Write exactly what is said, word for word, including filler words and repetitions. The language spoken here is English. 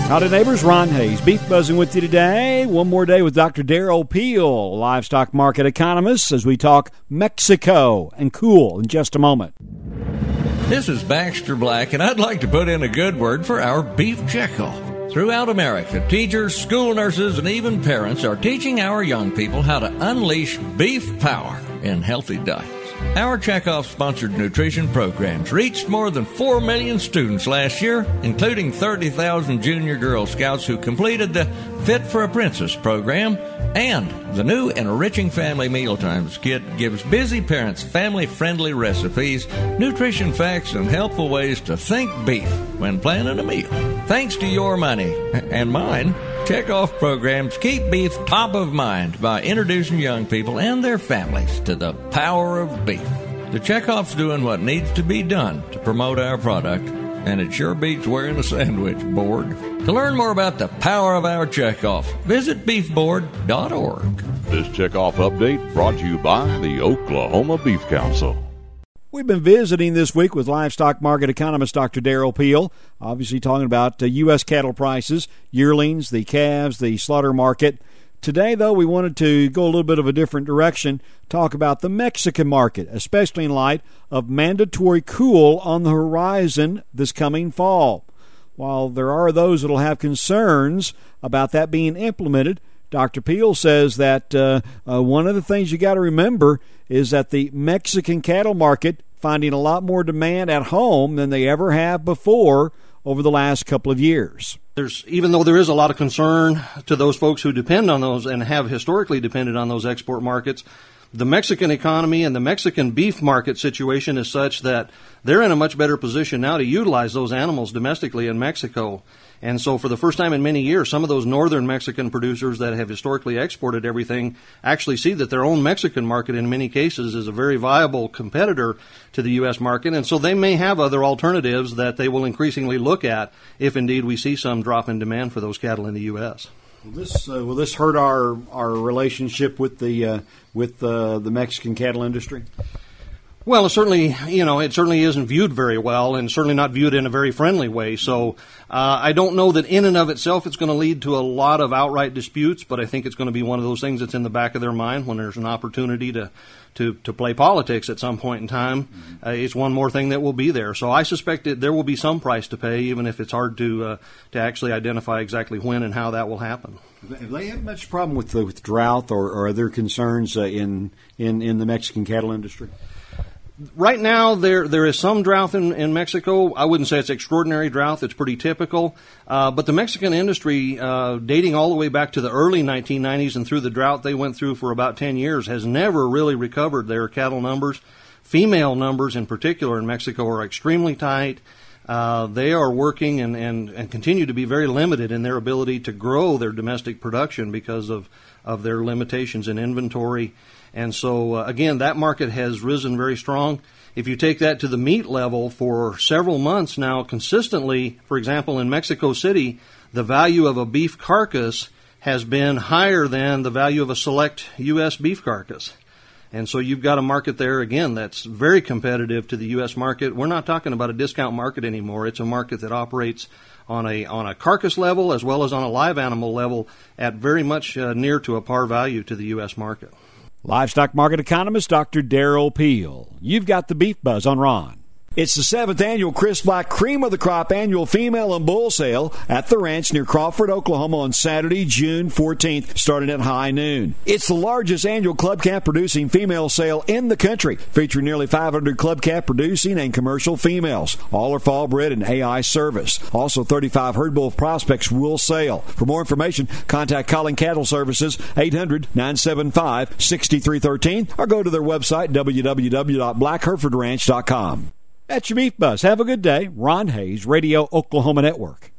Howdy, neighbors. Ron Hayes, Beef Buzzing with you today. One more day with Doctor Darrell Peel, livestock market economist, as we talk Mexico and cool in just a moment. This is Baxter Black, and I'd like to put in a good word for our beef checkoff. Throughout America, teachers, school nurses, and even parents are teaching our young people how to unleash beef power in healthy diets. Our Checkoff-sponsored nutrition programs reached more than four million students last year, including thirty thousand junior Girl Scouts who completed the Fit for a Princess program, and the new Enriching Family Mealtimes kit gives busy parents family-friendly recipes, nutrition facts, and helpful ways to think beef when planning a meal. Thanks to your money and mine, Checkoff programs keep beef top of mind by introducing young people and their families to the power of beef. The Checkoff's doing what needs to be done to promote our product, and it sure beats wearing a sandwich board. To learn more about the power of our Checkoff, visit beef board dot org. This Checkoff update brought to you by the Oklahoma Beef Council. We've been visiting this week with livestock market economist Doctor Darrell Peel, obviously talking about uh, U S cattle prices, yearlings, the calves, the slaughter market. Today, though, we wanted to go a little bit of a different direction, talk about the Mexican market, especially in light of mandatory cool on the horizon this coming fall. While there are those that will have concerns about that being implemented, Doctor Peel says that uh, uh, one of the things you got to remember is that the Mexican cattle market finding a lot more demand at home than they ever have before over the last couple of years. There's, even though there is a lot of concern to those folks who depend on those and have historically depended on those export markets, the Mexican economy and the Mexican beef market situation is such that they're in a much better position now to utilize those animals domestically in Mexico. And so for the first time in many years, some of those northern Mexican producers that have historically exported everything actually see that their own Mexican market in many cases is a very viable competitor to the U S market. And so they may have other alternatives that they will increasingly look at if indeed we see some drop in demand for those cattle in the U S. Will this uh, will this hurt our our relationship with the uh, with uh, the Mexican cattle industry? Well, it certainly, you know, it certainly isn't viewed very well, and certainly not viewed in a very friendly way. So uh, I don't know that in and of itself it's going to lead to a lot of outright disputes, but I think it's going to be one of those things that's in the back of their mind when there's an opportunity to to, to play politics at some point in time. Mm-hmm. Uh, it's one more thing that will be there. So I suspect that there will be some price to pay, even if it's hard to uh, to actually identify exactly when and how that will happen. Have they had much problem with the, with drought or, or other concerns uh, in, in in the Mexican cattle industry? Right now, there there is some drought in, in Mexico. I wouldn't say it's extraordinary drought. It's pretty typical. Uh, but the Mexican industry, uh, dating all the way back to the early nineteen nineties and through the drought they went through for about ten years, has never really recovered their cattle numbers. Female numbers in particular in Mexico are extremely tight. Uh, they are working and, and, and continue to be very limited in their ability to grow their domestic production because of, of their limitations in inventory. And so, uh, again, that market has risen very strong. If you take that to the meat level for several months now, consistently, for example, in Mexico City, the value of a beef carcass has been higher than the value of a select U S beef carcass. And so you've got a market there, again, that's very competitive to the U S market. We're not talking about a discount market anymore. It's a market that operates on a on a carcass level as well as on a live animal level at very much uh, near to a par value to the U S market. Livestock market economist Doctor Darrell Peel. You've got the Beef Buzz on Ron. It's the seventh annual Chris Black Cream of the Crop annual female and bull sale at the ranch near Crawford, Oklahoma on Saturday, June fourteenth, starting at high noon. It's the largest annual club calf producing female sale in the country, featuring nearly five hundred club calf producing and commercial females. All are fall bred and A I service. Also, thirty-five herd bull prospects will sale. For more information, contact Collin Cattle Services, eight hundred, nine seven five, six three one three, or go to their website, w w w dot black hereford ranch dot com. That's your Beef Buzz. Have a good day. Ron Hayes, Radio Oklahoma Network.